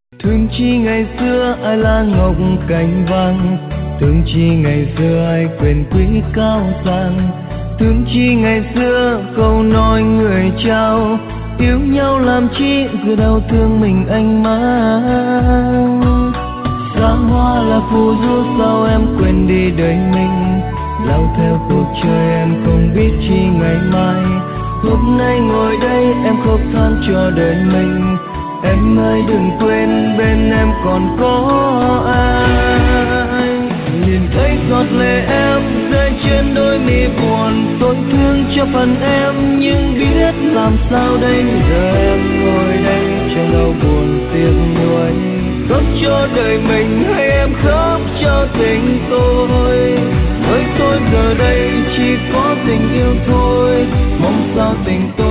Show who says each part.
Speaker 1: Thương chi ngày xưa ai lá ngọc cành vàng, thương chi ngày xưa ai quyền quý cao sang, thương chi ngày xưa câu nói người trao, yêu nhau làm chi giờ đau thương mình anh mang. Xa hoa là phù du sao em quên đi đời mình, lao theo cuộc chơi em không biết chi ngày mai. Hôm nay ngồi đây em khóc than cho đời mình, em ơi đừng quên bên em còn có ai. Nhìn thấy giọt lệ em rơi trên đôi mi buồn, tôi thương cho phần em nhưng biết làm sao đây. Giờ em ngồi đây trong đau buồn tiếc nuối, khóc cho đời mình hay em khóc cho tình tôi. Với tôi giờ đây chỉ có tình yêu thôi, mong sao tình tôi